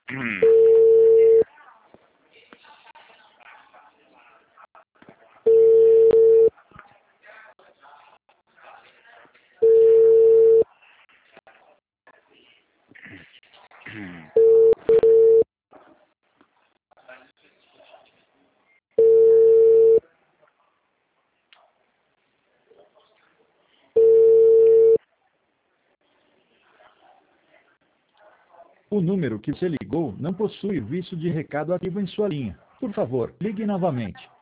O número que você ligou não possui visto de recado ativo em sua linha. Por favor, ligue novamente.